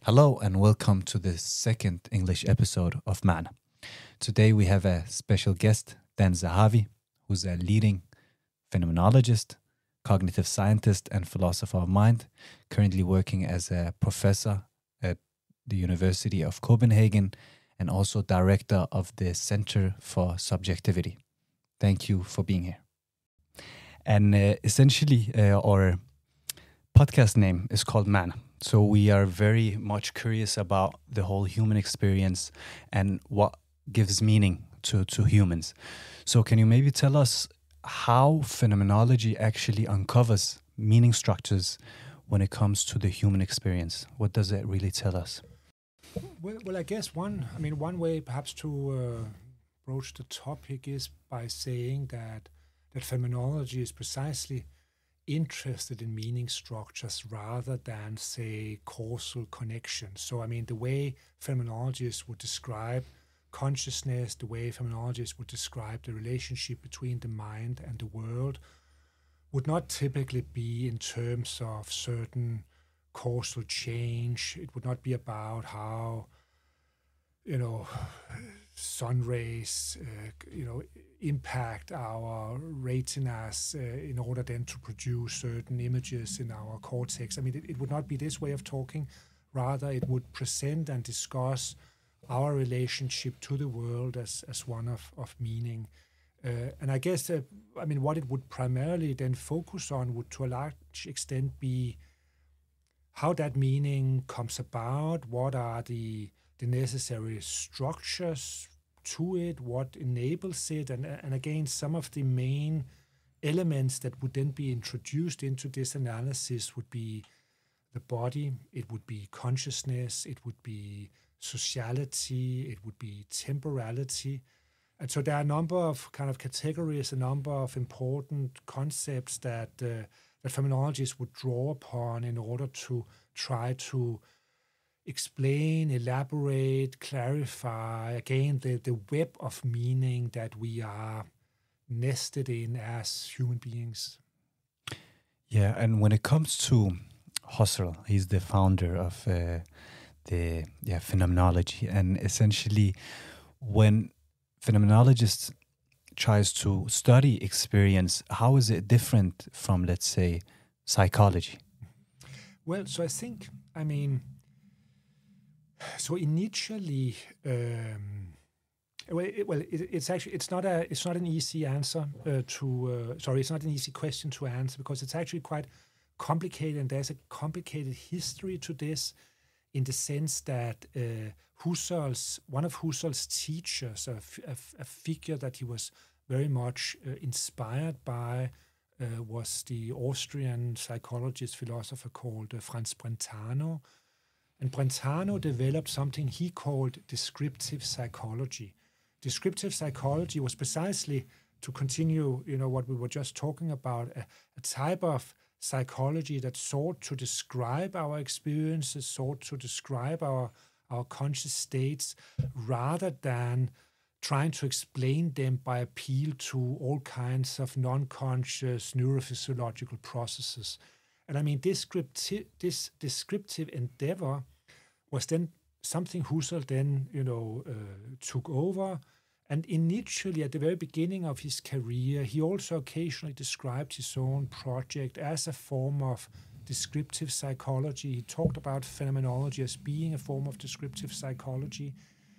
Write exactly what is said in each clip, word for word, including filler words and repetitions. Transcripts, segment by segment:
Hello and welcome to the second English episode of Man. Today we have a special guest, Dan Zahavi, who's a leading phenomenologist, cognitive scientist and philosopher of mind, currently working as a professor at the University of Copenhagen and also director of the Center for Subjectivity. Thank you for being here. And uh, essentially, uh, our podcast name is called Man. So we are very much curious about the whole human experience and what gives meaning to, to humans. So can you maybe tell us how phenomenology actually uncovers meaning structures when it comes to the human experience? What does it really tell us? Well, well, I guess one, I mean, one way perhaps to uh, broach the topic is by saying that that phenomenology is precisely interested in meaning structures rather than, say, causal connections. So, I mean, the way phenomenologists would describe consciousness, the way phenomenologists would describe the relationship between the mind and the world would not typically be in terms of certain causal change. It would not be about how, you know, sun rays, uh, you know, impact our retinas uh, in order then to produce certain images in our cortex. I mean, it, it would not be this way of talking. Rather, it would present and discuss our relationship to the world as, as one of, of meaning. Uh, and I guess, uh, I mean, what it would primarily then focus on would to a large extent be how that meaning comes about, what are the, the necessary structures to it, what enables it, and, and again, some of the main elements that would then be introduced into this analysis would be the body, it would be consciousness, it would be sociality, it would be temporality. And so there are a number of kind of categories, a number of important concepts that, uh, that phenomenologists would draw upon in order to try to explain, elaborate, clarify, again, the, the web of meaning that we are nested in as human beings. Yeah, and when it comes to Husserl, he's the founder of uh, the yeah phenomenology, and essentially when phenomenologists tries to study experience, how is it different from, let's say, psychology? Well, so I think, I mean, so initially, um, well, it, well, it, it's actually it's not a it's not an easy answer uh, to uh, sorry, it's not an easy question to answer because it's actually quite complicated, and there's a complicated history to this, in the sense that uh, Husserl's one of Husserl's teachers, a, a, a figure that he was very much uh, inspired by, uh, was the Austrian psychologist philosopher called uh, Franz Brentano. And Brentano developed something he called descriptive psychology. Descriptive psychology was precisely, to continue, you know, what we were just talking about, a, a type of psychology that sought to describe our experiences, sought to describe our, our conscious states, rather than trying to explain them by appeal to all kinds of non-conscious neurophysiological processes. And I mean, this, scripti- this descriptive endeavor was then something Husserl then, you know, uh, took over. And initially, at the very beginning of his career, he also occasionally described his own project as a form of descriptive psychology. He talked about phenomenology as being a form of descriptive psychology.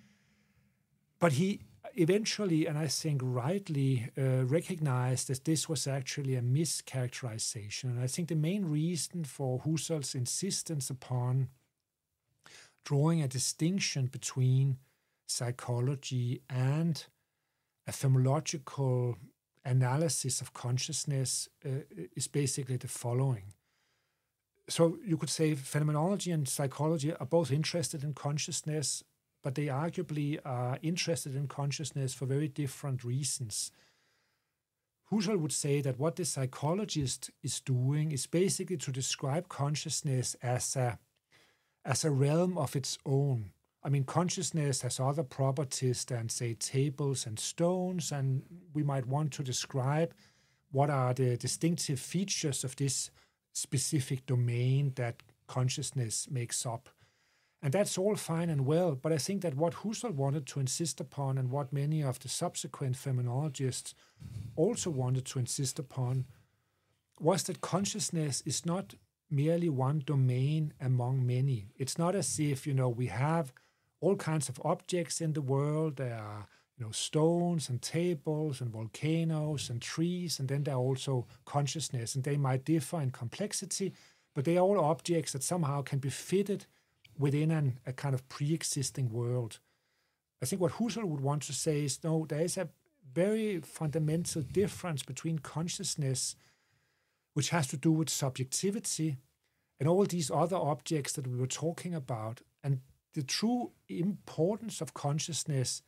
But he eventually, and I think rightly, uh, recognized that this was actually a mischaracterization. And I think the main reason for Husserl's insistence upon drawing a distinction between psychology and a phenomenological analysis of consciousness uh, is basically the following. So you could say phenomenology and psychology are both interested in consciousness, but they arguably are interested in consciousness for very different reasons. Husserl would say that what the psychologist is doing is basically to describe consciousness as a, as a realm of its own. I mean, consciousness has other properties than, say, tables and stones, and we might want to describe what are the distinctive features of this specific domain that consciousness makes up. And that's all fine and well, but I think that what Husserl wanted to insist upon, and what many of the subsequent phenomenologists also wanted to insist upon, was that consciousness is not merely one domain among many. It's not as if, you know, we have all kinds of objects in the world. There are, you know, stones and tables and volcanoes and trees, and then there are also consciousness, and they might differ in complexity, but they are all objects that somehow can be fitted within an, a kind of pre-existing world. I think what Husserl would want to say is, no, there is a very fundamental difference between consciousness, which has to do with subjectivity, and all these other objects that we were talking about. And the true importance of consciousness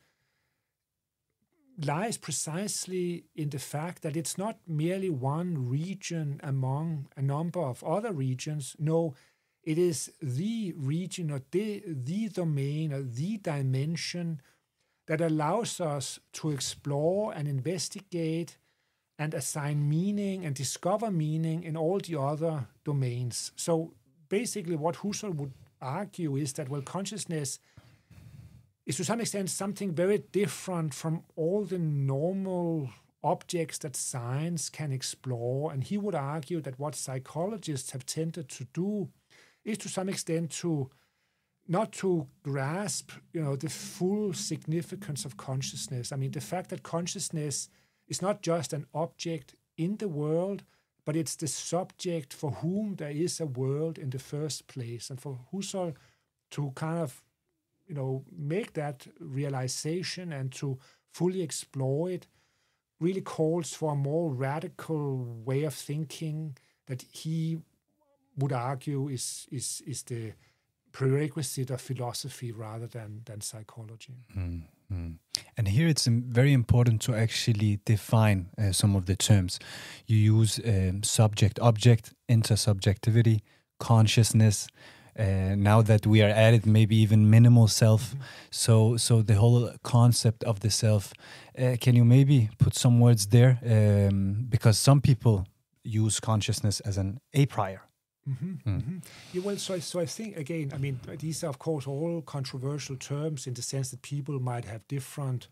lies precisely in the fact that it's not merely one region among a number of other regions. No, it is the region or the, the domain or the dimension that allows us to explore and investigate and assign meaning and discover meaning in all the other domains. So basically what Husserl would argue is that, well, consciousness is to some extent something very different from all the normal objects that science can explore. And he would argue that what psychologists have tended to do is to some extent to not to grasp, you know, the full significance of consciousness. I mean, the fact that consciousness is not just an object in the world, but it's the subject for whom there is a world in the first place. And for Husserl to kind of, you know, make that realization and to fully explore it really calls for a more radical way of thinking that he would argue is is is the prerequisite of philosophy rather than than psychology. Mm-hmm. And here it's um, very important to actually define uh, some of the terms. You use um, subject, object, intersubjectivity, consciousness. Uh, now that we are at it, maybe even minimal self. Mm-hmm. So, so the whole concept of the self. Uh, can you maybe put some words there? Um, because some people use consciousness as an a priori. Mm-hmm, mm. mm-hmm. Yeah, well, so I, so I think, again, I mean, these are, of course, all controversial terms in the sense that people might have different,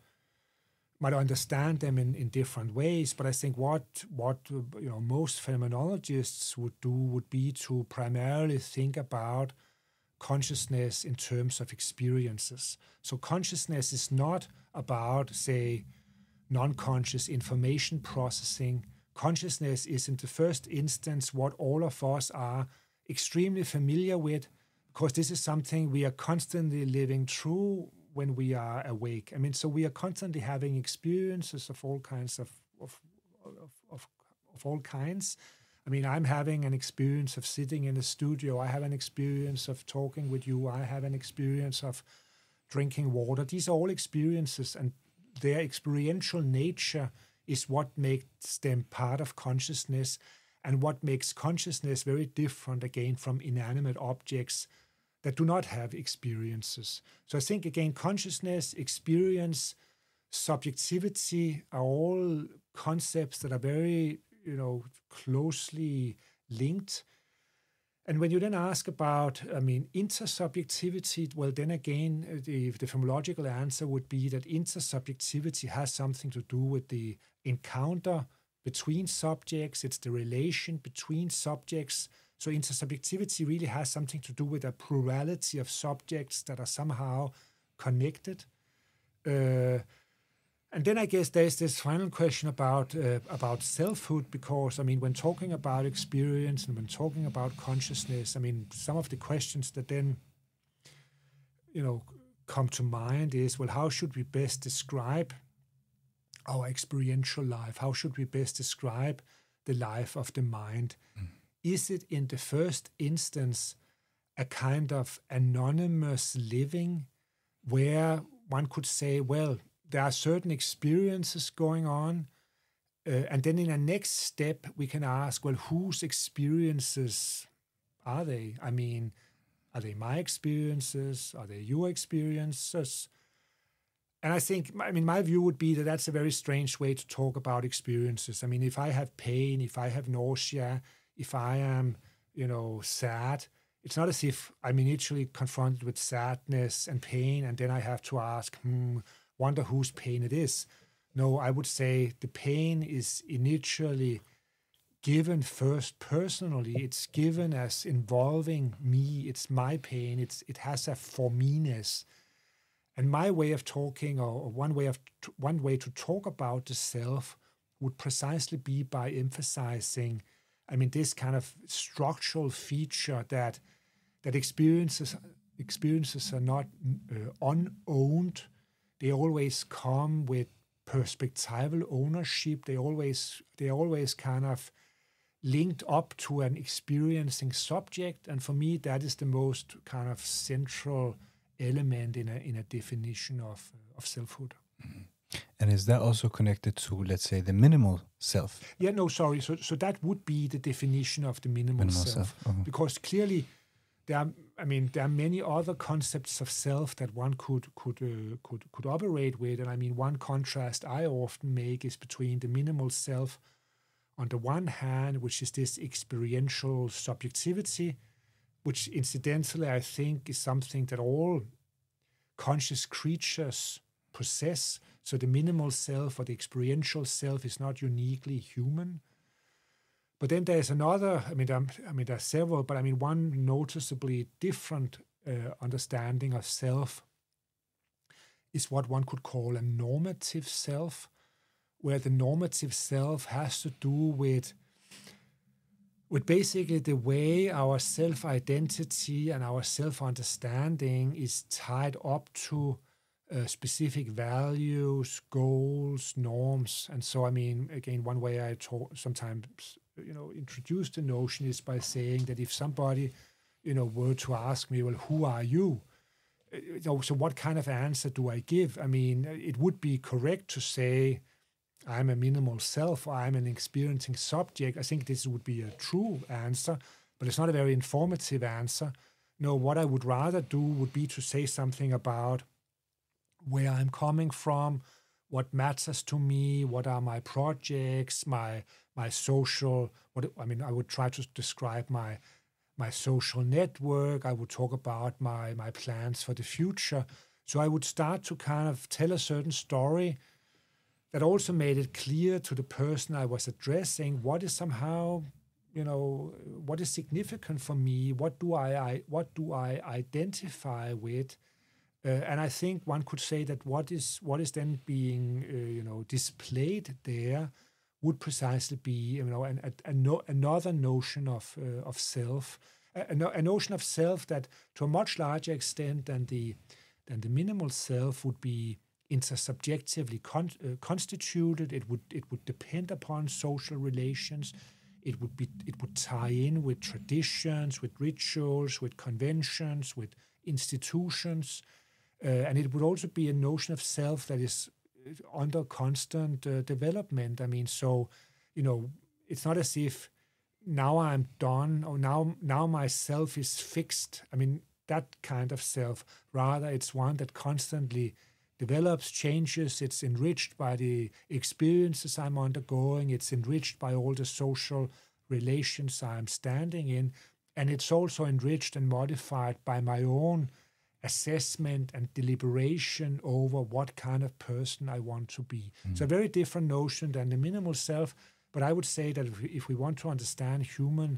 might understand them in, in different ways. But I think what, what you know, most phenomenologists would do would be to primarily think about consciousness in terms of experiences. So consciousness is not about, say, non-conscious information processing. Consciousness is, in the first instance, what all of us are extremely familiar with, because this is something we are constantly living through when we are awake. I mean, so we are constantly having experiences of all kinds of of of, of, of all kinds. I mean, I'm having an experience of sitting in a studio. I have an experience of talking with you. I have an experience of drinking water. These are all experiences, and their experiential nature is what makes them part of consciousness, and what makes consciousness very different, again, from inanimate objects that do not have experiences. So I think, again, consciousness, experience, subjectivity are all concepts that are very, you know, closely linked. And when you then ask about, I mean, intersubjectivity, well, then again, the, the phenomenological answer would be that intersubjectivity has something to do with the encounter between subjects. It's the relation between subjects. So intersubjectivity really has something to do with a plurality of subjects that are somehow connected. Uh, And then I guess there's this final question about uh, about selfhood, because, I mean, when talking about experience and when talking about consciousness, I mean, some of the questions that then, you know, come to mind is, well, how should we best describe our experiential life? How should we best describe the life of the mind? Mm. Is it, in the first instance, a kind of anonymous living where one could say, well, there are certain experiences going on, uh, and then in a next step, we can ask, well, whose experiences are they? I mean, are they my experiences? Are they your experiences? And I think, I mean, my view would be that that's a very strange way to talk about experiences. I mean, if I have pain, if I have nausea, if I am, you know, sad, it's not as if I'm initially confronted with sadness and pain, and then I have to ask, hmm, wonder whose pain it is. No, I would say the pain is initially given first personally. It's given as involving me. It's my pain. It's it has a for me-ness. And my way of talking, or one way of one way to talk about the self, would precisely be by emphasizing, I mean, this kind of structural feature that that experiences experiences are not uh, unowned. They always come with perspectival ownership. They always they always kind of linked up to an experiencing subject, and for me, that is the most kind of central element in a in a definition of uh, of selfhood. Mm-hmm. And is that also connected to, let's say, the minimal self? Yeah, no, sorry. So, so that would be the definition of the minimal, minimal self, self. Uh-huh. Because clearly, there are, I mean, there are many other concepts of self that one could could uh, could could operate with. And I mean, one contrast I often make is between the minimal self, on the one hand, which is this experiential subjectivity, which incidentally I think is something that all conscious creatures possess. So the minimal self or the experiential self is not uniquely human. But then there's another, I mean, there, I mean, there are several, but I mean, one noticeably different uh, understanding of self is what one could call a normative self, where the normative self has to do with, with basically the way our self-identity and our self-understanding is tied up to Uh, specific values, goals, norms. And so, I mean, again, one way I talk, sometimes, you know, introduce the notion is by saying that if somebody, you know, were to ask me, well, who are you? You know, so what kind of answer do I give? I mean, it would be correct to say I'm a minimal self or I'm an experiencing subject. I think this would be a true answer, but it's not a very informative answer. No, what I would rather do would be to say something about where I'm coming from, what matters to me, what are my projects, my my social. What I mean, I would try to describe my my social network. I would talk about my my plans for the future. So I would start to kind of tell a certain story that also made it clear to the person I was addressing what is somehow, you know, what is significant for me. What do I, I what do I identify with? Uh, and I think one could say that what is what is then being uh, you know displayed there would precisely be, you know, an, a, a no, another notion of uh, of self, a, a notion of self that to a much larger extent than the than the minimal self would be intersubjectively con, uh, constituted. It would it would depend upon social relations. It would be it would tie in with traditions, with rituals, with conventions, with institutions. Uh, and it would also be a notion of self that is under constant uh, development. I mean, so, you know, it's not as if now I'm done or now now my self is fixed. I mean, that kind of self. Rather, it's one that constantly develops, changes. It's enriched by the experiences I'm undergoing. It's enriched by all the social relations I'm standing in. And it's also enriched and modified by my own assessment and deliberation over what kind of person I want to be. Mm. It's a very different notion than the minimal self, but I would say that if we, if we want to understand human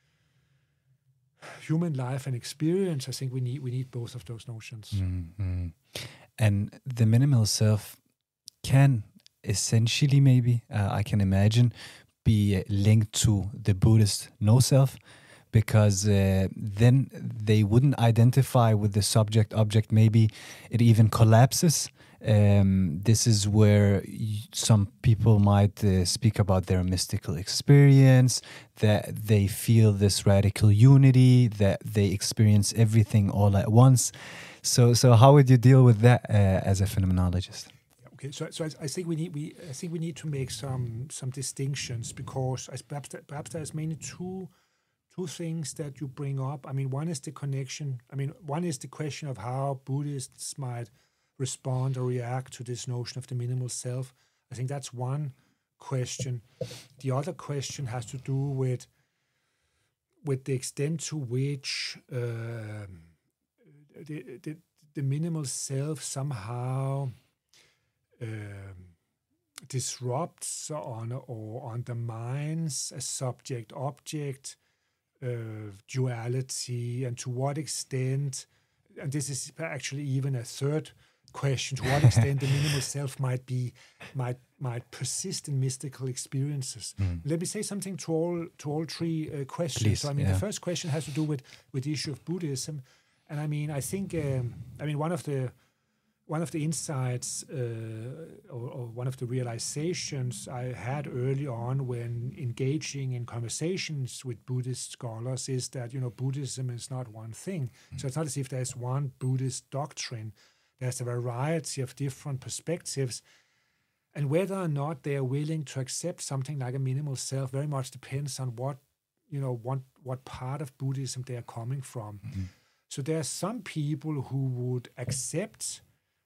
human life and experience, I think we need we need both of those notions. Mm-hmm. And the minimal self can essentially, maybe, uh, I can imagine, be linked to the Buddhist no-self, because uh, then they wouldn't identify with the subject object. Maybe it even collapses. Um, this is where y- some people might uh, speak about their mystical experience, that they feel this radical unity, that they experience everything all at once. So, so how would you deal with that uh, as a phenomenologist? Okay, so so I, I think we need we I think we need to make some some distinctions, because I, perhaps there, perhaps there's mainly two. Two things that you bring up. I mean, one is the connection. I mean, one is the question of how Buddhists might respond or react to this notion of the minimal self. I think that's one question. The other question has to do with with the extent to which uh, the, the the minimal self somehow um, disrupts on or undermines a subject-object uh, duality, and to what extent, and this is actually even a third question, to what extent the minimal self might be might might persist in mystical experiences. Mm. Let me say something to all to all three uh, questions. Please, so I mean, yeah. the first question has to do with with the issue of Buddhism, and I mean, I think um, I mean one of the one of the insights uh, or, or one of the realizations I had early on when engaging in conversations with Buddhist scholars is that, you know, Buddhism is not one thing. Mm. So it's not as if there's one Buddhist doctrine. There's a variety of different perspectives, and whether or not they are willing to accept something like a minimal self very much depends on what, you know, what, what part of Buddhism they are coming from. Mm-hmm. So there are some people who would accept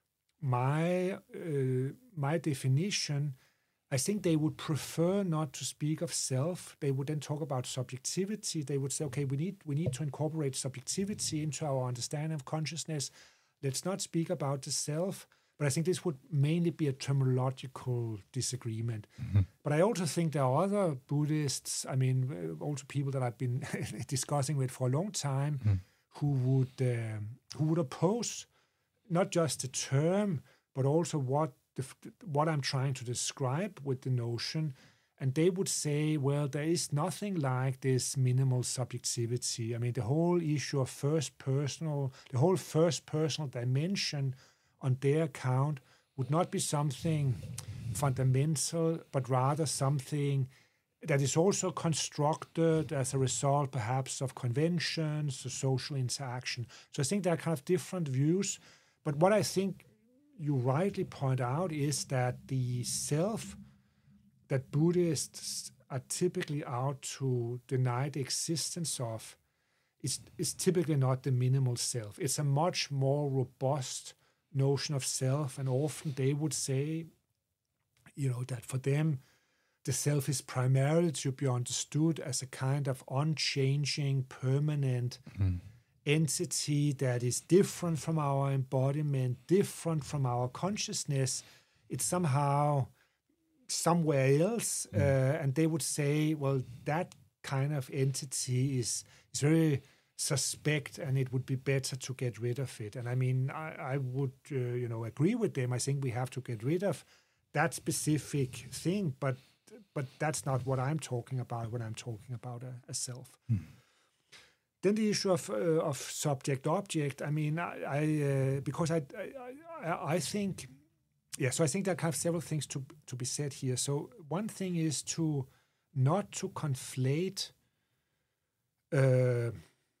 my uh, my definition. I think they would prefer not to speak of self. They would then talk about subjectivity. They would say, okay, we need we need to incorporate subjectivity into our understanding of consciousness. Let's not speak about the self. But I think this would mainly be a terminological disagreement. Mm-hmm. But I also think there are other Buddhists, I mean, also people that I've been discussing with for a long time, mm. who would um, who would oppose not just the term, but also what the, what I'm trying to describe with the notion. And they would say, well, there is nothing like this minimal subjectivity. I mean, the whole issue of first personal, the whole first personal dimension on their account would not be something fundamental, but rather something that is also constructed as a result, perhaps, of conventions, or social interaction. So I think there are kind of different views. But what I think you rightly point out is that the self that Buddhists are typically out to deny the existence of is, is typically not the minimal self. It's a much more robust notion of self, and often they would say, you know, that for them, the self is primarily to be understood as a kind of unchanging, permanent mm. entity that is different from our embodiment, different from our consciousness. It's somehow somewhere else, mm. uh, and they would say, well, that kind of entity is, is very suspect, and it would be better to get rid of it. And I mean, I, I would, uh, you know, agree with them. I think we have to get rid of that specific thing, but but that's not what I'm talking about when I'm talking about a, a self. Hmm. Then the issue of uh, of subject-object. I mean, I, I uh, because I, I I think, yeah. So I think there are kind of several things to to be said here. So one thing is to not to conflate Uh,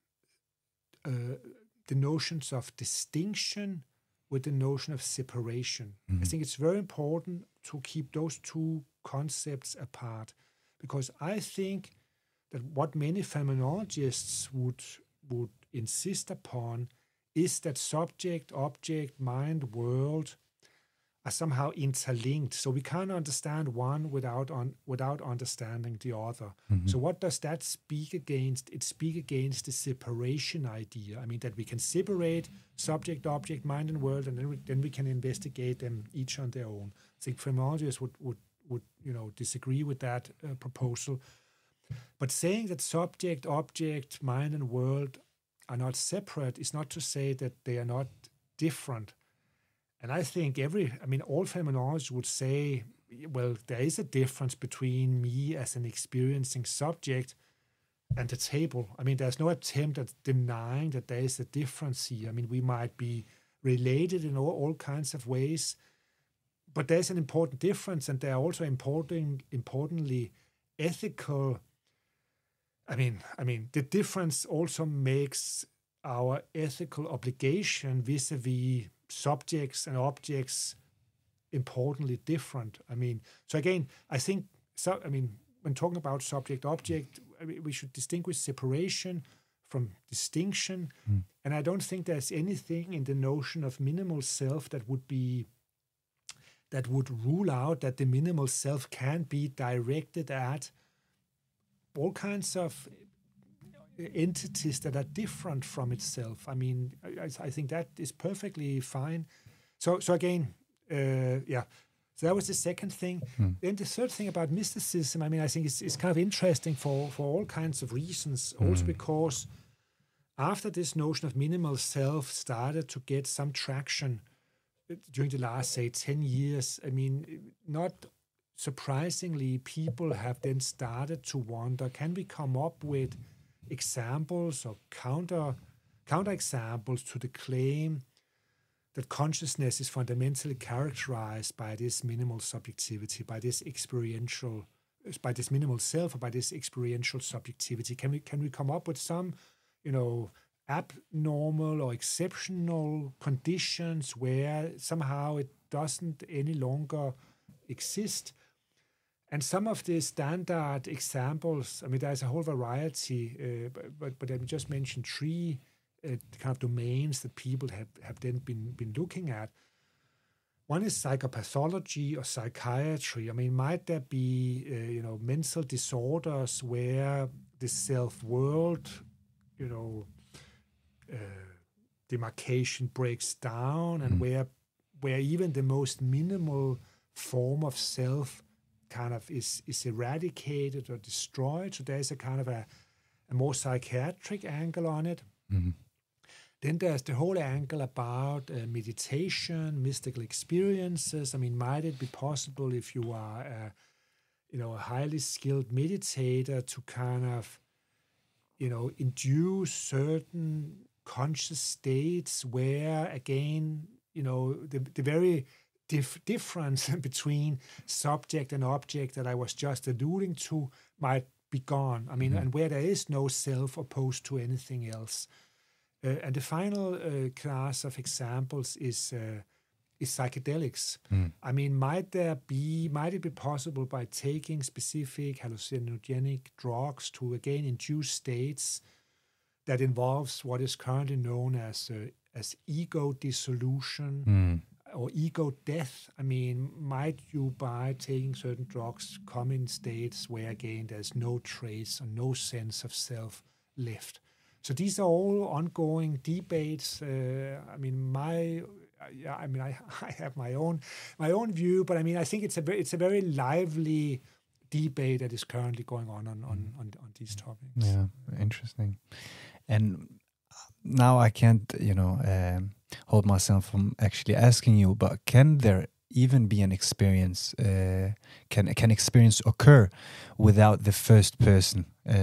Uh, the notions of distinction with the notion of separation. Mm-hmm. I think it's very important to keep those two concepts apart, because I think that what many phenomenologists would would insist upon is that subject, object, mind, world are somehow interlinked. So we can't understand one without un, without understanding the other. Mm-hmm. So what does that speak against? It speaks against the separation idea. I mean, that we can separate subject, object, mind, and world, and then we, then we can investigate them each on their own. I think phenomenologists would, would, would you know, disagree with that uh, proposal. But saying that subject, object, mind, and world are not separate is not to say that they are not different. And I think every, I mean, all phenomenologists would say, well, there is a difference between me as an experiencing subject and the table. I mean, there's no attempt at denying that there is a difference here. I mean, we might be related in all, all kinds of ways, but there's an important difference, and there are also important, importantly, ethical. I mean, I mean, the difference also makes our ethical obligation vis-a-vis subjects and objects importantly different. I mean, so again, I think, so, I mean, when talking about subject-object, I mean, we should distinguish separation from distinction. Mm. And I don't think there's anything in the notion of minimal self that would be, that would rule out that the minimal self can be directed at all kinds of entities that are different from itself. I mean, I, I think that is perfectly fine. So, so again, uh, yeah. So that was the second thing. Mm. Then the third thing about mysticism, I mean, I think it's, it's kind of interesting for, for all kinds of reasons. Mm. Also because after this notion of minimal self started to get some traction during the last, say, ten years, I mean, not surprisingly, people have then started to wonder, can we come up with examples or counter counter examples to the claim that consciousness is fundamentally characterized by this minimal subjectivity, by this experiential, by this minimal self, or by this experiential subjectivity? Can we can we come up with some, you know, abnormal or exceptional conditions where somehow it doesn't any longer exist? And some of the standard examples, I mean, there's a whole variety, uh, but but I just mentioned three uh, kind of domains that people have, have then been been looking at. One is psychopathology or psychiatry. I mean, might there be uh, you know mental disorders where the self-world, you know, uh, demarcation breaks down, and mm. where where even the most minimal form of self kind of is is eradicated or destroyed? So there's a kind of a, a more psychiatric angle on it. Mm-hmm. Then there's the whole angle about uh, meditation, mystical experiences. I mean, might it be possible if you are, a, you know, a highly skilled meditator to kind of, you know, induce certain conscious states where, again, you know, the the very Dif- difference between subject and object that I was just alluding to might be gone. I mean, mm-hmm. and where there is no self opposed to anything else. Uh, and the final uh, class of examples is uh, is psychedelics. Mm. I mean, might there be, might it be possible by taking specific hallucinogenic drugs to again induce states that involves what is currently known as uh, as ego dissolution? Mm. Or ego death? I mean, might you, by taking certain drugs, come in states where, again, there's no trace or no sense of self left? So these are all ongoing debates. Uh, I mean, my, yeah, I mean, I, I have my own, my own view, but I mean, I think it's a very, it's a very lively debate that is currently going on on on, on, on these topics. Yeah, interesting. And now I can't, you know, um, hold myself from actually asking you, but can there even be an experience, uh, can can experience occur without the first person?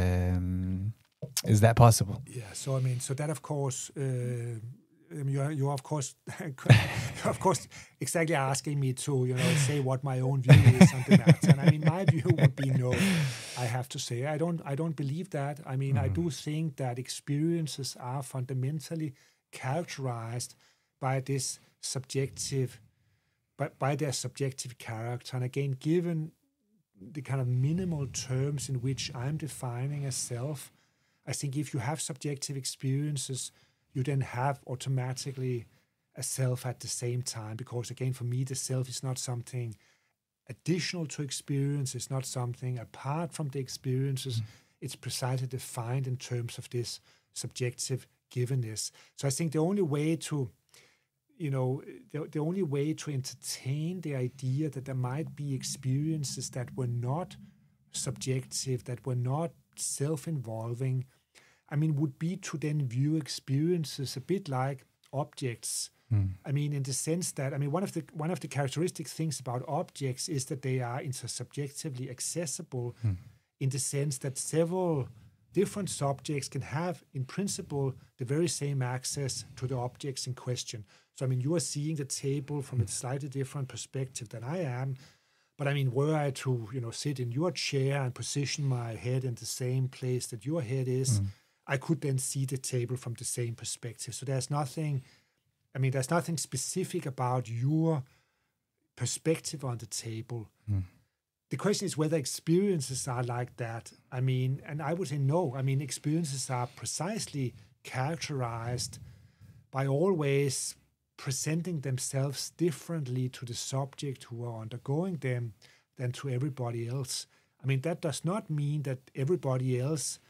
Um, is that possible? Yeah, so I mean, so that of course, uh, you're, you're of course, you're of course exactly asking me to, you know, say what my own view is on the matter. And I mean, my view would be no, I have to say. I don't, I don't believe that. I mean, mm-hmm. I do think that experiences are fundamentally characterized by this subjective, by, by their subjective character. And again, given the kind of minimal terms in which I'm defining a self, I think if you have subjective experiences, you then have automatically a self at the same time. Because again, for me, the self is not something additional to experience. It's not something apart from the experiences. Mm. It's precisely defined in terms of this subjective givenness. So I think the only way to, you know, the, the only way to entertain the idea that there might be experiences that were not subjective, that were not self-involving, I mean, would be to then view experiences a bit like objects. Mm. I mean, in the sense that, I mean, one of the one of the characteristic things about objects is that they are intersubjectively accessible, mm. in the sense that several different subjects can have, in principle, the very same access to the objects in question. So, I mean, you are seeing the table from a slightly different perspective than I am. But, I mean, were I to, you know, sit in your chair and position my head in the same place that your head is, mm. I could then see the table from the same perspective. So there's nothing, I mean, there's nothing specific about your perspective on the table. Mm. The question is whether experiences are like that. I mean, and I would say no. I mean, experiences are precisely characterized by always presenting themselves differently to the subject who are undergoing them than to everybody else. I mean, that does not mean that everybody else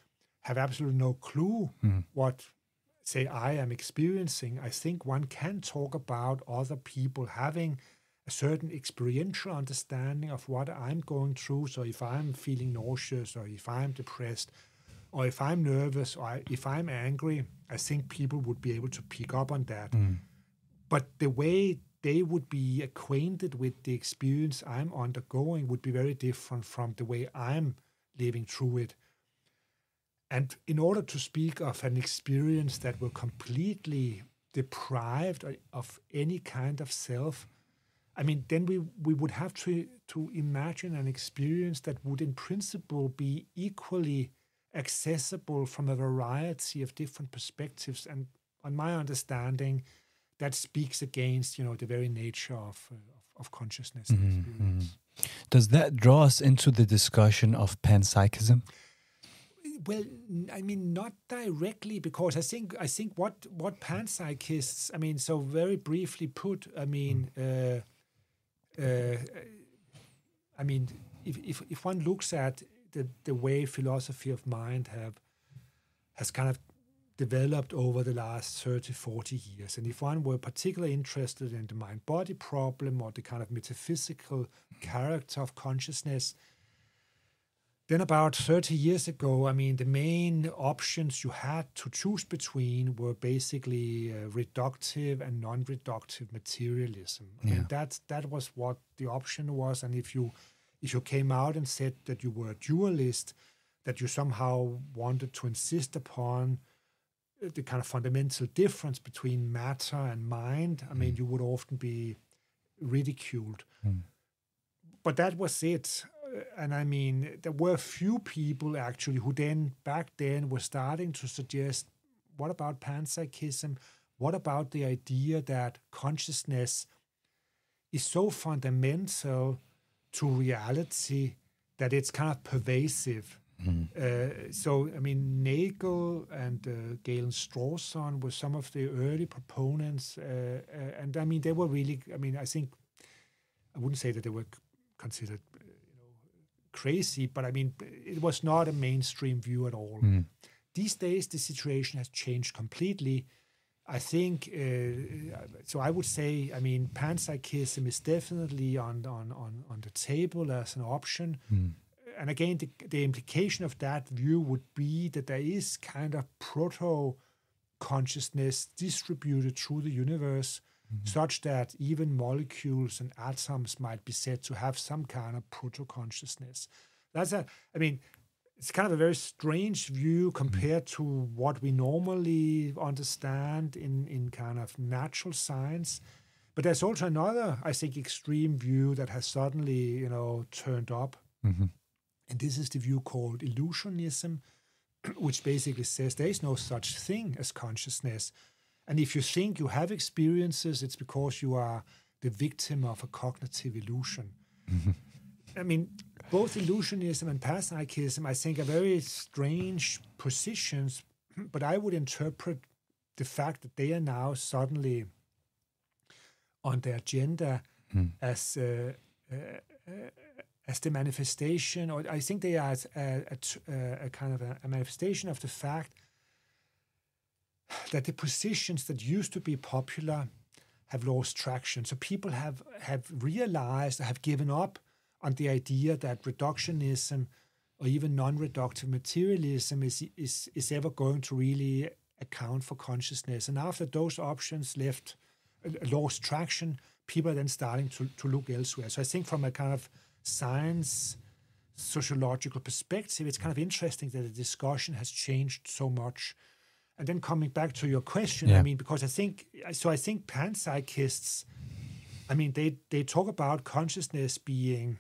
have absolutely no clue Mm. what, say, I am experiencing, I think one can talk about other people having a certain experiential understanding of what I'm going through. So if I'm feeling nauseous, or if I'm depressed, or if I'm nervous, or if I'm angry, I think people would be able to pick up on that. Mm. But the way they would be acquainted with the experience I'm undergoing would be very different from the way I'm living through it. And in order to speak of an experience that were completely deprived of any kind of self, I mean, then we, we would have to, to imagine an experience that would in principle be equally accessible from a variety of different perspectives. And on my understanding, that speaks against, you know, the very nature of, uh, of, of consciousness and Mm-hmm. experience. Does that draw us into the discussion of panpsychism? Well, I mean, not directly, because I think I think what what panpsychists, I mean, so very briefly put, I mean, uh, uh, I mean, if, if if one looks at the the way philosophy of mind have has kind of developed over the last thirty, forty years, and if one were particularly interested in the mind-body problem or the kind of metaphysical character of consciousness, then about thirty years ago, I mean, the main options you had to choose between were basically uh, reductive and non-reductive materialism. I Yeah. mean, that that was what the option was. And if you if you came out and said that you were a dualist, that you somehow wanted to insist upon the kind of fundamental difference between matter and mind, I mean, you would often be ridiculed. Mm. But that was it. And I mean, there were few people actually who then, back then, were starting to suggest, what about panpsychism? What about the idea that consciousness is so fundamental to reality that it's kind of pervasive? Mm. Uh, so, I mean, Nagel and uh, Galen Strawson were some of the early proponents. Uh, uh, and I mean, they were really, I mean, I think, I wouldn't say that they were c- considered crazy, but I mean, it was not a mainstream view at all. Mm. These days, the situation has changed completely. I think, uh, so I would say, I mean, panpsychism is definitely on, on, on, on the table as an option. Mm. And again, the, the implication of that view would be that there is kind of proto-consciousness distributed through the universe, mm-hmm. such that even molecules and atoms might be said to have some kind of proto-consciousness. That's a, I mean, it's kind of a very strange view compared mm-hmm. to what we normally understand in, in kind of natural science. But there's also another, I think, extreme view that has suddenly, you know, turned up. Mm-hmm. And this is the view called illusionism, which basically says there is no such thing as consciousness. And if you think you have experiences, it's because you are the victim of a cognitive illusion. Mm-hmm. I mean, both illusionism and panpsychism, I think, are very strange positions, but I would interpret the fact that they are now suddenly on the agenda mm. as uh, uh, uh, as the manifestation, or I think they are a, a, a, a kind of a, a manifestation of the fact that the positions that used to be popular have lost traction. So people have, have realized, have given up on the idea that reductionism or even non-reductive materialism is, is, is ever going to really account for consciousness. And after those options left, uh, lost traction, people are then starting to, to look elsewhere. So I think from a kind of science, sociological perspective, it's kind of interesting that the discussion has changed so much. And then coming back to your question, yeah. I mean, because I think, so I think panpsychists, I mean, they, they talk about consciousness being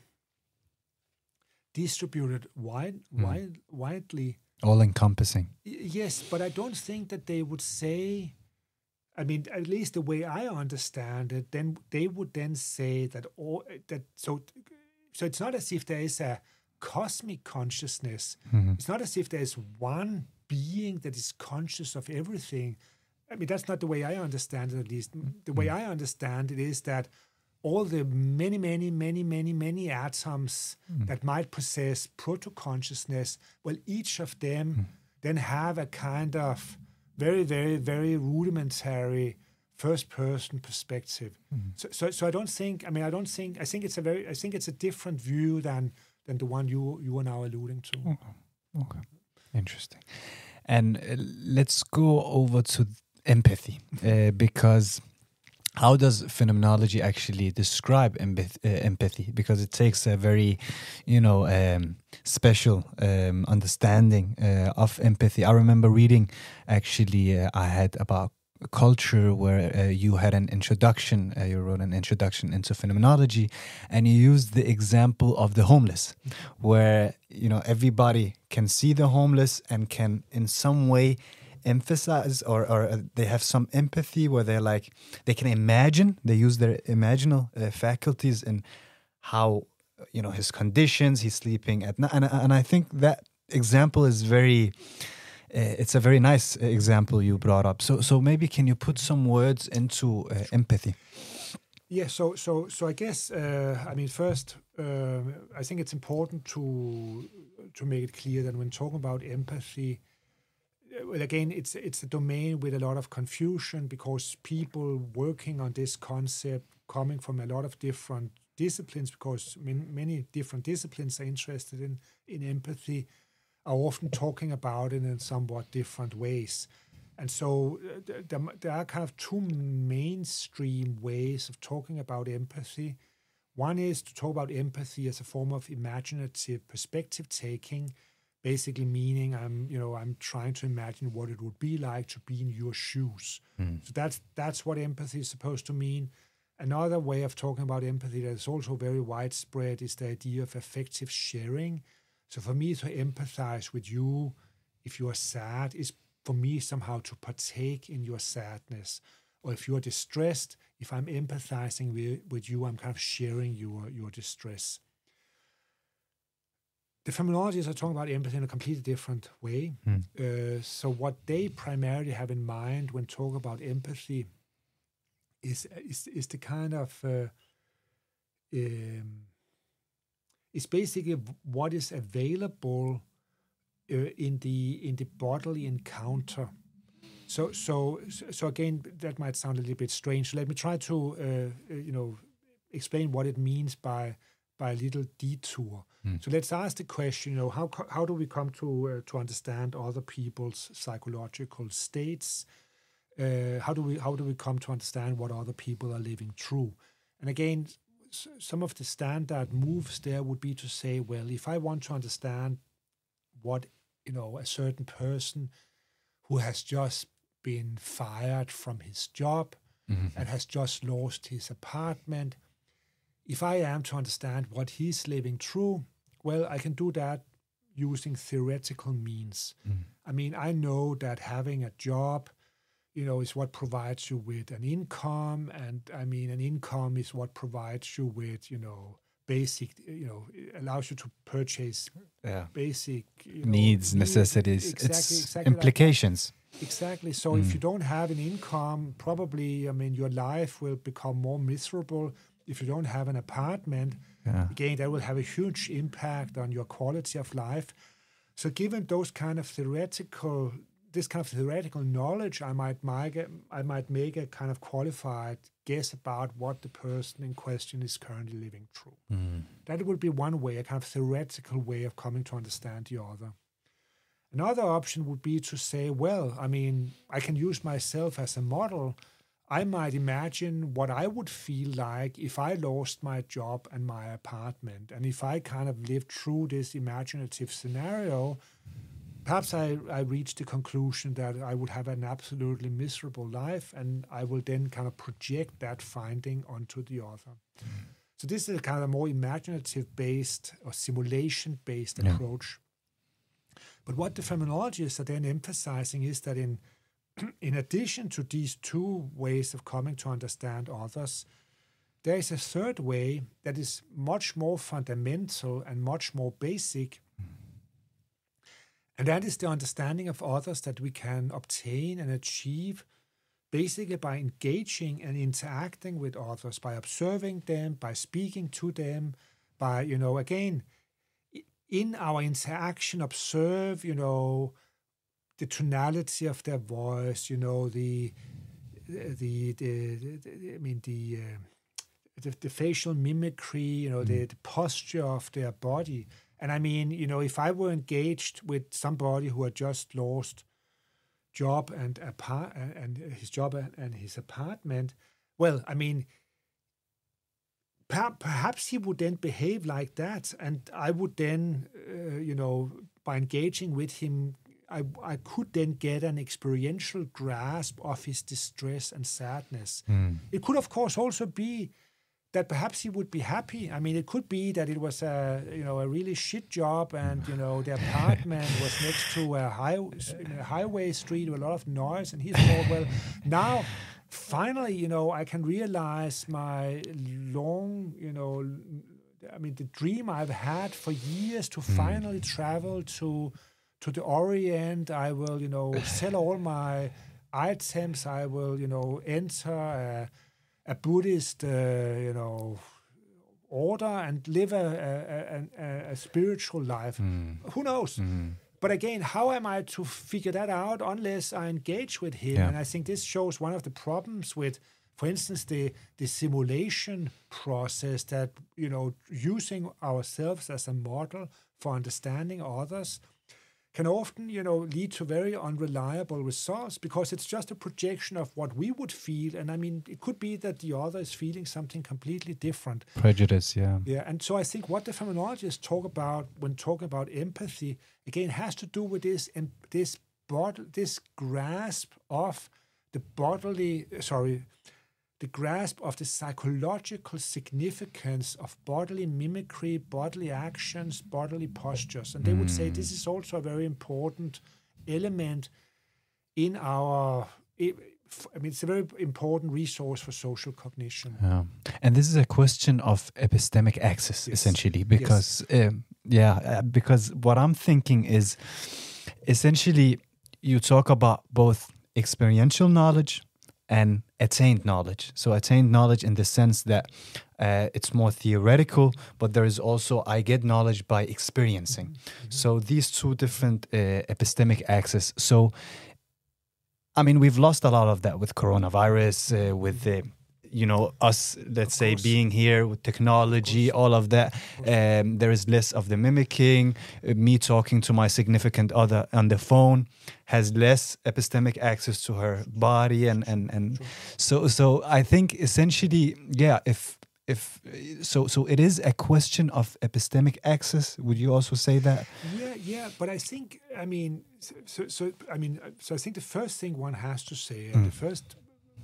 distributed wide, mm. wide, widely. All-encompassing. Yes, but I don't think that they would say, I mean, at least the way I understand it, then they would then say that all that so so it's not as if there is a cosmic consciousness. Mm-hmm. It's not as if there is one being that is conscious of everything. I mean, that's not the way I understand it, at least. The way mm-hmm. I understand it is that all the many, many, many, many, many atoms mm-hmm. that might possess proto-consciousness, well, each of them, mm-hmm. then have a kind of very, very, very rudimentary first-person perspective. Mm-hmm. So, so, so I don't think. I mean, I don't think. I think it's a very. I think it's a different view than than the one you you are now alluding to. Okay, okay. Interesting. And uh, let's go over to empathy, uh, because how does phenomenology actually describe empath- uh, empathy? Because it takes a very, you know, um, special um, understanding uh, of empathy. I remember reading, actually, uh, I had about culture where uh, you had an introduction, uh, you wrote an introduction into phenomenology, and you used the example of the homeless, where, you know, everybody can see the homeless and can in some way emphasize or, or uh, they have some empathy where they're like, they can imagine, they use their imaginal uh, faculties in how, you know, his conditions, he's sleeping at night. And, and I think that example is very, uh, it's a very nice example you brought up. So, so maybe can you put some words into uh, empathy? Yeah, so so so I guess uh, I mean first uh, I think it's important to to make it clear that when talking about empathy, well, again, it's it's a domain with a lot of confusion because people working on this concept coming from a lot of different disciplines, because many, many different disciplines are interested in in empathy, are often talking about it in somewhat different ways. And so uh, there, there are kind of two mainstream ways of talking about empathy. One is to talk about empathy as a form of imaginative perspective taking, basically meaning I'm, you know, I'm trying to imagine what it would be like to be in your shoes. Mm. So that's that's what empathy is supposed to mean. Another way of talking about empathy that is also very widespread is the idea of affective sharing. So for me to empathize with you if you are sad is for me somehow to partake in your sadness. Or if you are distressed, if I'm empathizing with, with you, I'm kind of sharing your, your distress. The phenomenologists are talking about empathy in a completely different way. Mm. Uh, so what they primarily have in mind when talking about empathy is is, is the kind of uh, um, is basically what is available uh, in the in the bodily encounter. So so so again, that might sound a little bit strange. So let me try to uh, you know explain what it means by by a little detour. Mm. So let's ask the question, you know, how how do we come to uh, to understand other people's psychological states? Uh, how do we how do we come to understand what other people are living through? And again, s- some of the standard moves there would be to say, well, if I want to understand what, you know, a certain person who has just been fired from his job mm-hmm. and has just lost his apartment, if I am to understand what he's living through, well, I can do that using theoretical means. Mm. I mean, I know that having a job, you know, is what provides you with an income, and I mean, an income is what provides you with, you know, basic, you know, it allows you to purchase yeah. basic you know, needs, necessities, exactly, it's exactly implications. Like exactly. So mm. if you don't have an income, probably, I mean, your life will become more miserable. If you don't have an apartment, yeah. again, that will have a huge impact on your quality of life. So given those kind of theoretical, this kind of theoretical knowledge, I might make a, I might make a kind of qualified guess about what the person in question is currently living through. Mm. That would be one way, a kind of theoretical way of coming to understand the other. Another option would be to say, well, I mean, I can use myself as a model. I might imagine what I would feel like if I lost my job and my apartment. And if I kind of lived through this imaginative scenario, perhaps I, I reached the conclusion that I would have an absolutely miserable life, and I will then kind of project that finding onto the other. Mm. So this is a kind of more imaginative-based or simulation-based yeah. approach. But what the phenomenologists are then emphasizing is that in in addition to these two ways of coming to understand others, there is a third way that is much more fundamental and much more basic, and that is the understanding of others that we can obtain and achieve basically by engaging and interacting with others, by observing them, by speaking to them, by, you know, again, in our interaction, observe, you know, the tonality of their voice, you know, the the the, the, the I mean the, uh, the the facial mimicry, you know, mm. the, the posture of their body. And I mean, you know, if I were engaged with somebody who had just lost job and apart and his job and his apartment, well, I mean, per- perhaps he would then behave like that, and I would then, uh, you know, by engaging with him, I I could then get an experiential grasp of his distress and sadness. Mm. It could, of course, also be that perhaps he would be happy. I mean, it could be that it was a you know a really shit job, and you know the apartment was next to a, high, a highway street with a lot of noise, and he thought, well, now finally, you know, I can realize my long, you know, I mean, the dream I've had for years to mm. finally travel to to the Orient. I will, you know, sell all my items. I will, you know, enter a, a Buddhist, uh, you know, order and live a, a, a, a spiritual life. Mm. Who knows? Mm. But again, how am I to figure that out unless I engage with him? Yeah. And I think this shows one of the problems with, for instance, the the simulation process, that, you know, using ourselves as a model for understanding others can often, you know, lead to very unreliable results, because it's just a projection of what we would feel. And I mean, it could be that the other is feeling something completely different. Prejudice, yeah. Yeah, and so I think what the phenomenologists talk about when talking about empathy, again, has to do with this and this bod- this grasp of the bodily, sorry, the grasp of the psychological significance of bodily mimicry, bodily actions, bodily postures. And they mm. would say this is also a very important element in our, I mean, it's a very important resource for social cognition. Yeah. And this is a question of epistemic access, yes. essentially, because, yes. um, yeah, because what I'm thinking is essentially you talk about both experiential knowledge and attained knowledge. So attained knowledge in the sense that uh, it's more theoretical, but there is also I get knowledge by experiencing. Mm-hmm. So these two different uh, epistemic axes. So, I mean, we've lost a lot of that with coronavirus, uh, with the, you know, us, let's of say, course. being here with technology, all of that. Um, there is less of the mimicking. Uh, me talking to my significant other on the phone has less epistemic access to her body, and and and so so I think essentially, yeah, if if so so it is a question of epistemic access. Would you also say that? Yeah, yeah, but I think, I mean, so so I mean, so I think the first thing one has to say, and mm. the first.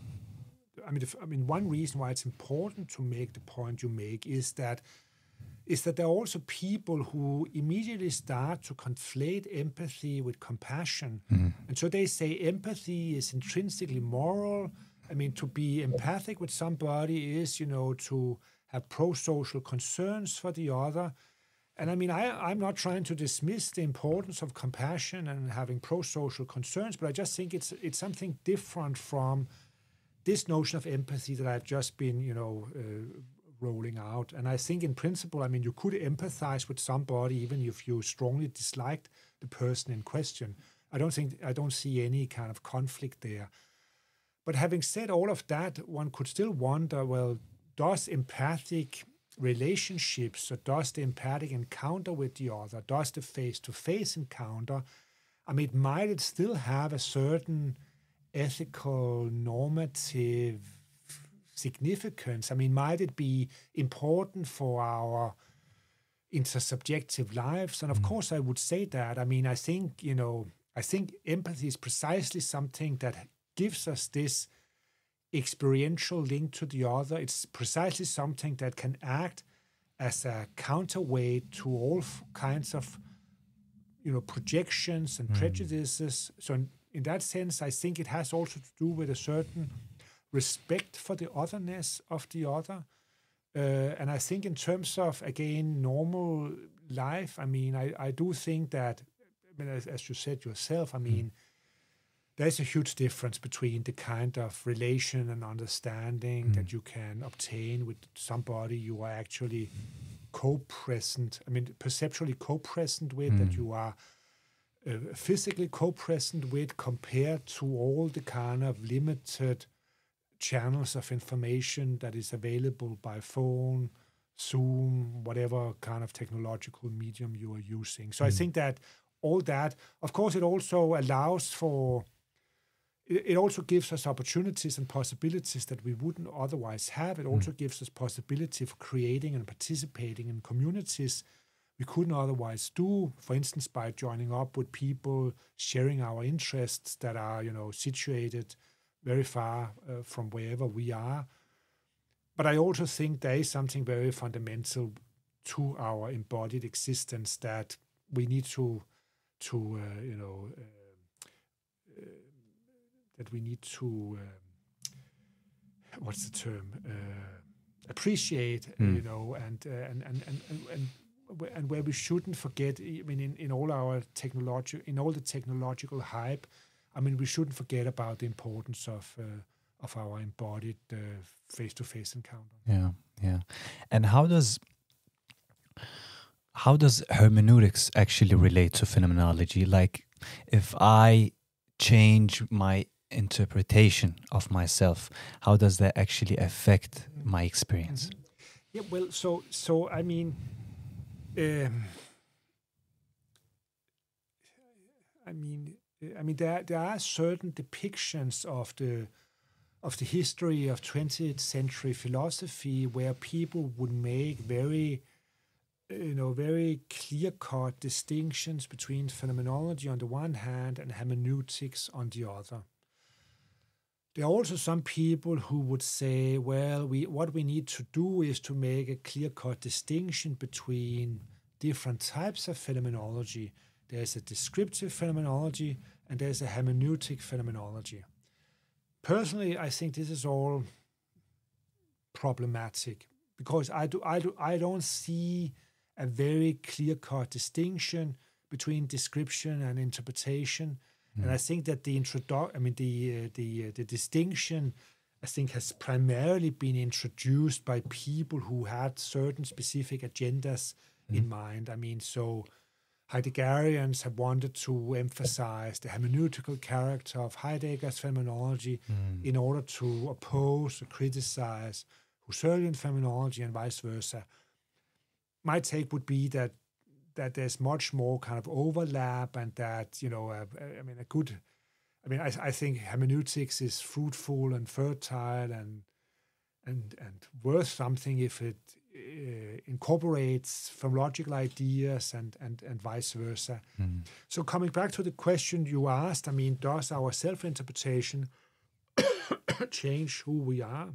I mean, I mean, one reason why it's important to make the point you make is that is that there are also people who immediately start to conflate empathy with compassion. Mm. And so they say empathy is intrinsically moral. I mean, to be empathic with somebody is, you know, to have pro-social concerns for the other. And I mean, I, I'm not trying to dismiss the importance of compassion and having pro-social concerns, but I just think it's it's something different from this notion of empathy that I've just been, you know, uh, rolling out. And I think in principle, I mean, you could empathize with somebody even if you strongly disliked the person in question. I don't think, I don't see any kind of conflict there. But having said all of that, one could still wonder, well, does empathic relationships, or does the empathic encounter with the other, does the face-to-face encounter, I mean, might it still have a certain ethical, normative significance? I mean, might it be important for our intersubjective lives? And of mm. course, I would say that. I mean, I think, you know, I think empathy is precisely something that gives us this experiential link to the other. It's precisely something that can act as a counterweight to all f- kinds of, you know, projections and mm. prejudices. So in, in that sense, I think it has also to do with a certain respect for the otherness of the other. Uh, and I think in terms of, again, normal life, I mean, I, I do think that, I mean, as, as you said yourself, I mean, mm. there's a huge difference between the kind of relation and understanding mm. that you can obtain with somebody you are actually co-present, I mean, perceptually co-present with, mm. that you are uh, physically co-present with, compared to all the kind of limited channels of information that is available by phone, Zoom, whatever kind of technological medium you are using. So mm. I think that all that, of course, it also allows for, it, it also gives us opportunities and possibilities that we wouldn't otherwise have. It also mm. gives us possibility for creating and participating in communities we couldn't otherwise do, for instance, by joining up with people, sharing our interests that are, you know, situated very far uh, from wherever we are. But I also think there is something very fundamental to our embodied existence that we need to, to uh, you know, uh, uh, that we need to, uh, what's the term, uh, appreciate, mm. you know, and, uh, and, and, and, and, and and where we shouldn't forget, I mean, in, in all our technology, in all the technological hype, I mean, we shouldn't forget about the importance of uh, of our embodied uh, face-to-face encounter. Yeah, yeah. And how does how does hermeneutics actually relate to phenomenology? Like, if I change my interpretation of myself, how does that actually affect my experience? Mm-hmm. Yeah, well, so so I mean. Um, I mean, I mean, there there are certain depictions of the of the history of twentieth century philosophy where people would make very, you know, very clear-cut distinctions between phenomenology on the one hand and hermeneutics on the other. There are also some people who would say, well, we what we need to do is to make a clear-cut distinction between different types of phenomenology. There's a descriptive phenomenology and there's a hermeneutic phenomenology. Personally, I think this is all problematic because I do I do I don't see a very clear-cut distinction between description and interpretation. Mm. And I think that the introdu- I mean the uh, the uh, the distinction, I think, has primarily been introduced by people who had certain specific agendas mm. in mind. I mean, so Heideggerians have wanted to emphasize the hermeneutical character of Heidegger's phenomenology mm. in order to oppose or criticize Husserlian phenomenology and vice versa. My take would be that that there's much more kind of overlap, and that, you know, uh, I mean, a good, I mean, I, I think hermeneutics is fruitful and fertile and and and worth something if it uh, incorporates phenomenological ideas and and and vice versa. Mm. So coming back to the question you asked, I mean, does our self-interpretation change who we are?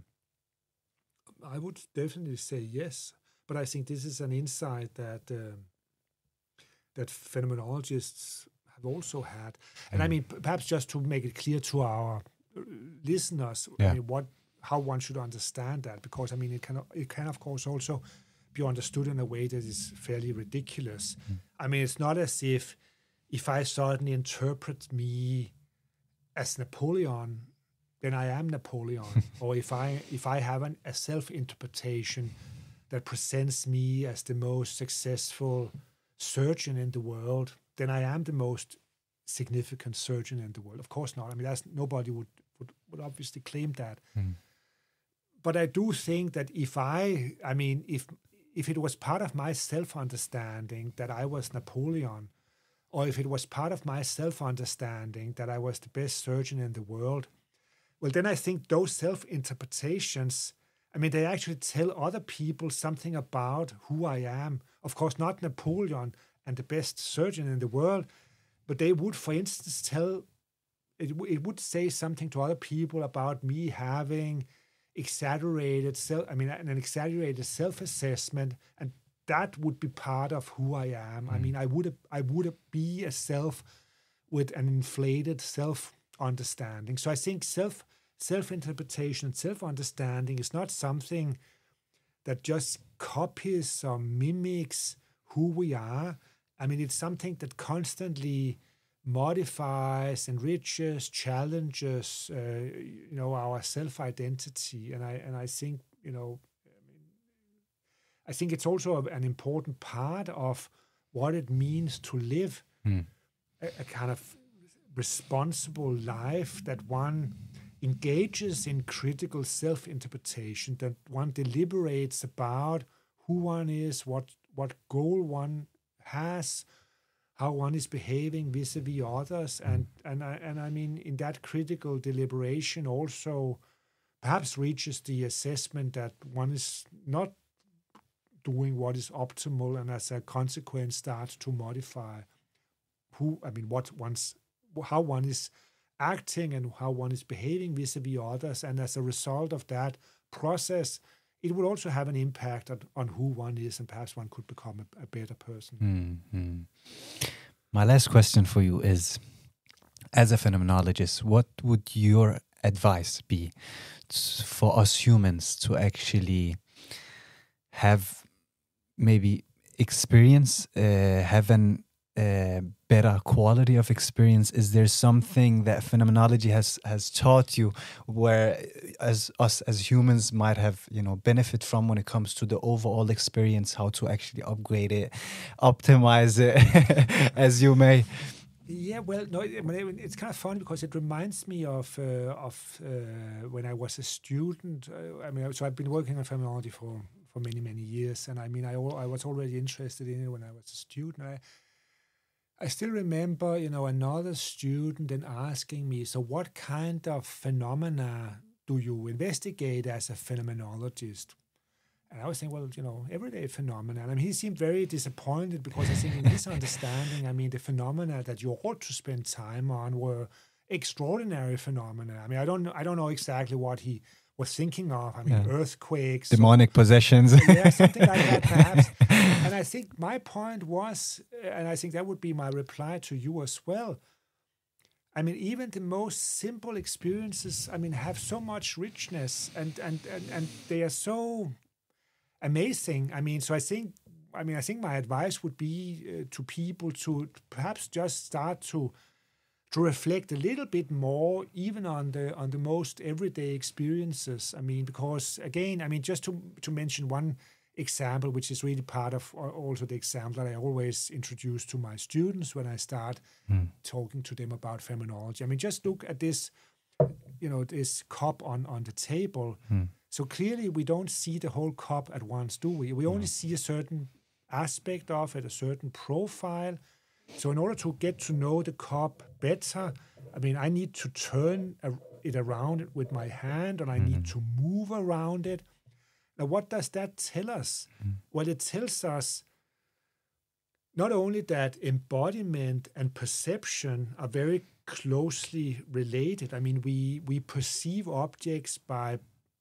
I would definitely say yes, but I think this is an insight that. Uh, that phenomenologists have also had. And mm. I mean, p- perhaps just to make it clear to our listeners, yeah. I mean, what, how one should understand that, because I mean, it can, it can of course also be understood in a way that is fairly ridiculous. Mm. I mean, it's not as if, if I suddenly interpret me as Napoleon, then I am Napoleon. Or if I, if I have an, a self-interpretation that presents me as the most successful surgeon in the world, then I am the most significant surgeon in the world. Of course not. I mean, that's, nobody would, would, would obviously claim that. Mm. But I do think that if I, I mean, if if it was part of my self-understanding that I was Napoleon, or if it was part of my self-understanding that I was the best surgeon in the world, well, then I think those self-interpretations, I mean, they actually tell other people something about who I am. Of course, not Napoleon and the best surgeon in the world, but they would, for instance, tell, it, it would say something to other people about me having exaggerated self, I mean, an exaggerated self-assessment, and that would be part of who I am. Mm. I mean, I would I would be a self with an inflated self-understanding. So I think self self-interpretation and self-understanding is not something that just copies or mimics who we are. I mean, it's something that constantly modifies, enriches, challenges, uh, you know, our self-identity. And I and I think, you know, I mean, I think it's also an important part of what it means to live. Mm. a, a kind of responsible life, that one engages in critical self-interpretation, that one deliberates about who one is, what what goal one has, how one is behaving vis-a-vis others, and and I, and I mean, in that critical deliberation also perhaps reaches the assessment that one is not doing what is optimal, and as a consequence starts to modify who, I mean, what one's, how one is acting and how one is behaving vis-a-vis others, and as a result of that process, it will also have an impact on, on who one is, and perhaps one could become a, a better person. Mm-hmm. My last question for you is, as a phenomenologist, what would your advice be t- for us humans to actually have maybe experience, uh, have an uh, better quality of experience? Is there something that phenomenology has has taught you, where as us as humans might have, you know, benefit from when it comes to the overall experience, how to actually upgrade it, optimize it, as you may? Yeah, well, no, it, it's kind of funny because it reminds me of uh, of uh, when I was a student. Uh, I mean, so I've been working on phenomenology for, for many, many years, and I mean, I I was already interested in it when I was a student. I, I still remember, you know, another student then asking me, so what kind of phenomena do you investigate as a phenomenologist? And I was saying, well, you know, everyday phenomena. And I mean, he seemed very disappointed because I think in his understanding, I mean, the phenomena that you ought to spend time on were extraordinary phenomena. I mean, I don't know, I don't know exactly what he was thinking of. I mean, yeah. earthquakes. Demonic or, possessions. Yeah, something like that, perhaps. And I think my point was, and I think that would be my reply to you as well, I mean, even the most simple experiences, I mean, have so much richness, and and and, and they are so amazing. I mean, so I think, I mean, I think my advice would be uh, to people to perhaps just start to to reflect a little bit more, even on the on the most everyday experiences. I mean, because again, I mean, just to to mention one example, which is really part of also the example that I always introduce to my students when I start mm. talking to them about phenomenology. I mean, just look at this, you know, this cup on on the table. Mm. So clearly, we don't see the whole cup at once, do we? We only mm. see a certain aspect of it, a certain profile. So in order to get to know the cup better, I mean, I need to turn it around with my hand, and I mm-hmm. need to move around it. Now, what does that tell us? Mm. Well, it tells us not only that embodiment and perception are very closely related. I mean, we we perceive objects by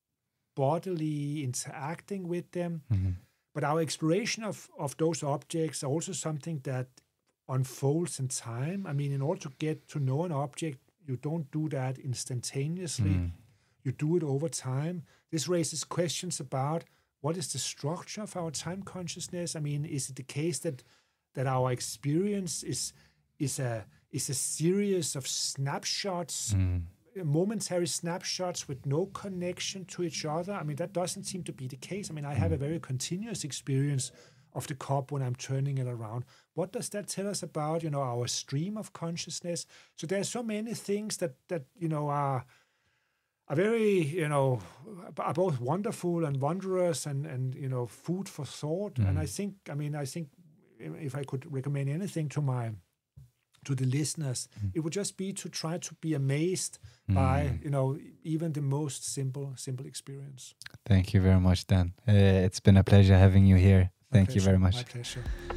bodily interacting with them, mm-hmm. but our exploration of, of those objects are also something that unfolds in time. I mean, in order to get to know an object, you don't do that instantaneously. Mm. You do it over time. This raises questions about what is the structure of our time consciousness. I mean, is it the case that that our experience is is a is a series of snapshots, mm. momentary snapshots with no connection to each other? I mean, that doesn't seem to be the case. I mean, I have a very continuous experience of the cup when I'm turning it around. What does that tell us about, you know, our stream of consciousness? So there's so many things that that you know are are very, you know, are both wonderful and wondrous, and and you know, food for thought. Mm. And I think, I mean, I think if I could recommend anything to my to the listeners, mm. it would just be to try to be amazed mm. by, you know, even the most simple simple experience. Thank you very much, Dan. Uh, it's been a pleasure having you here. Thank you very much. My pleasure.